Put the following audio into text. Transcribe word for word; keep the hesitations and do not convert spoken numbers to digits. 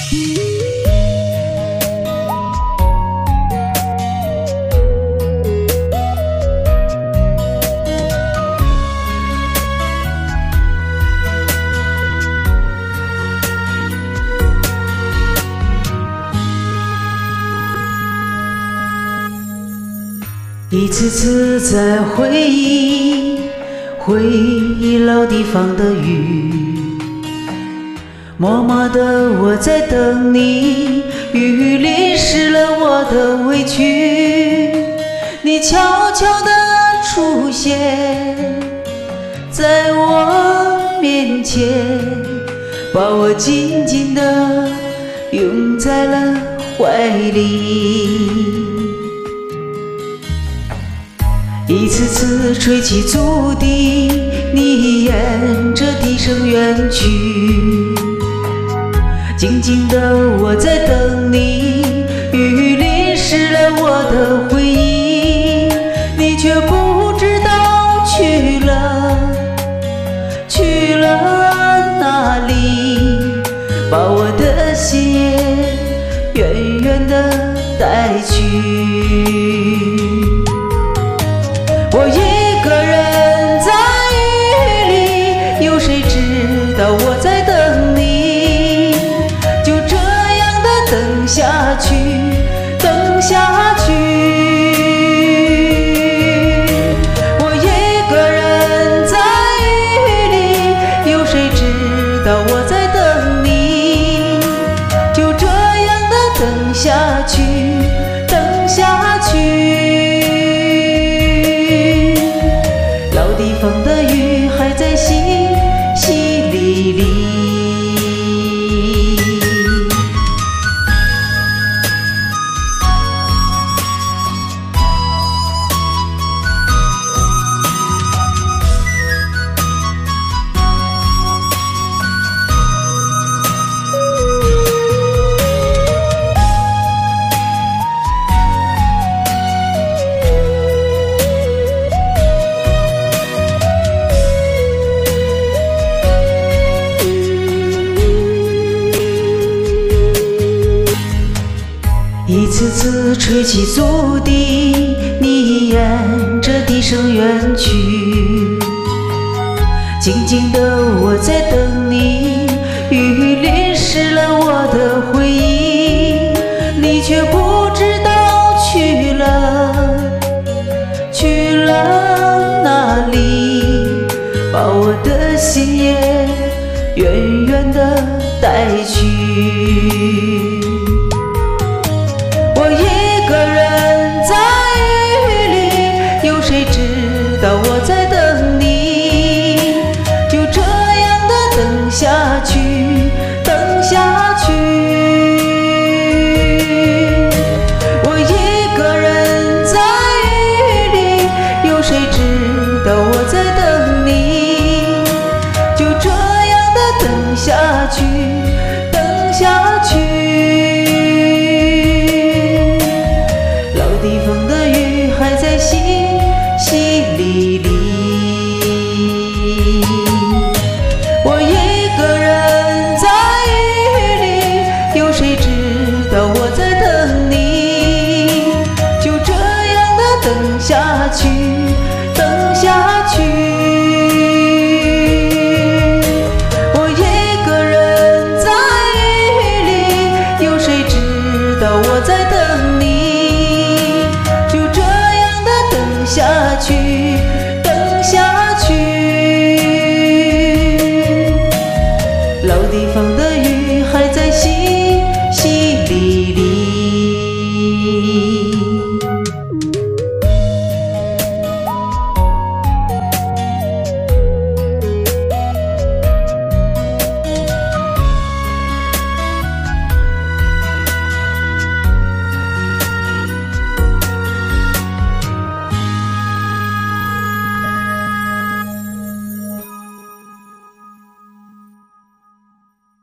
一次次在回忆，回忆老地方的雨，默默的我在等你，雨淋湿了我的委屈，你悄悄地出现在我面前，把我紧紧地拥在了怀里。一次次吹起竹笛，你沿着笛声远去，静静的我在等你，雨淋湿了我的回忆，你却不知道去了去了哪里，把我的心也远远的带去。我一个人在雨里，有谁知道我在等你？就这样的等下去，等下去。我一个人在雨里，有谁知道我在等你？就这样的等下去，等下去。地方的雨还在淅淅沥沥。一次次吹起竹笛，你沿着笛声远去，静静的我在等你，雨淋湿了我的回忆，你却不知道去了去了哪里，把我的心也远远的带去。我一个人在雨里，有谁知道我在等你？就这样的等下去，等下去。我一个人在雨里，有谁知道我在等你？就这样的等下去，等下去。地方的雨还在淅淅沥沥，我一个人在雨里，有谁知道我在等你？就这样的等下去，等下去。我一个人在雨里，有谁知道我在等你？等下去。